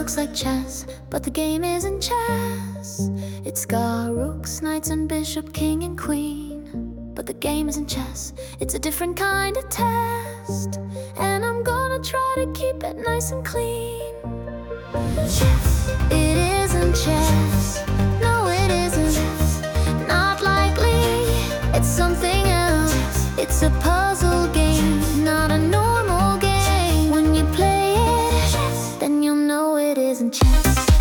looks like chess, but the game isn't chess. It's got rooks, knights and bishop, king and queen, but the game isn't chess. It's a different kind of test, and I'm gonna try to keep it nice and clean. Chess, it isn't chess. No, it isn't. Not likely. It's something else. It's a puzzle game, not a normal game. When you play it, then you'll know it isn't chess.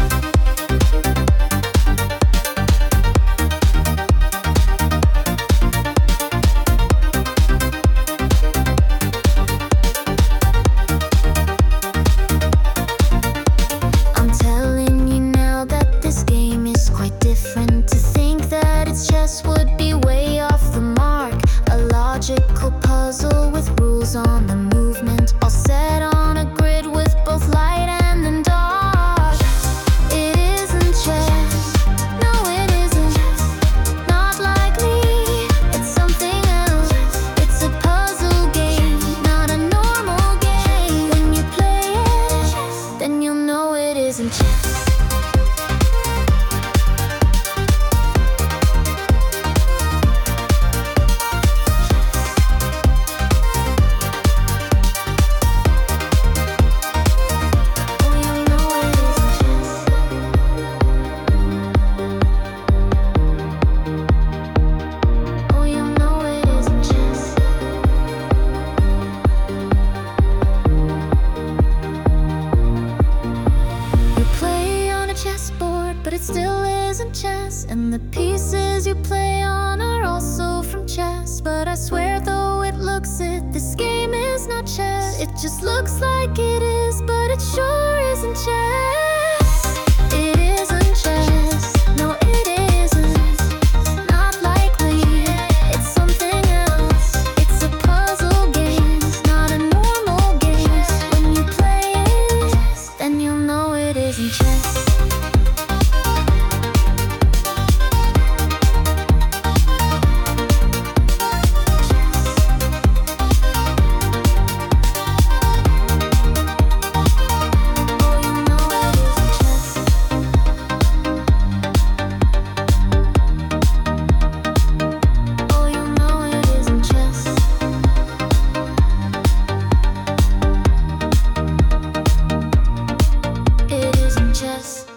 I'm telling you now that this game is quite different. To think that it's chess would be way off the mark. A logical puzzle with rules on the movement, all set on a grid with both light and then dark. It isn't chess. No, it isn't. Not likely. It's something else. It's a puzzle game, not a normal game. When you play it, then you'll know it isn't chess. But it still isn't chess, and the pieces you play on are also from chess. But I swear though it looks it, this game is not chess. It just looks like it is, but it sure isn't chess. It isn't chess. No, it isn't. Not likely. It's something else. It's a puzzle game, not a normal game. When you play it, then you'll know it isn't chess. Chess.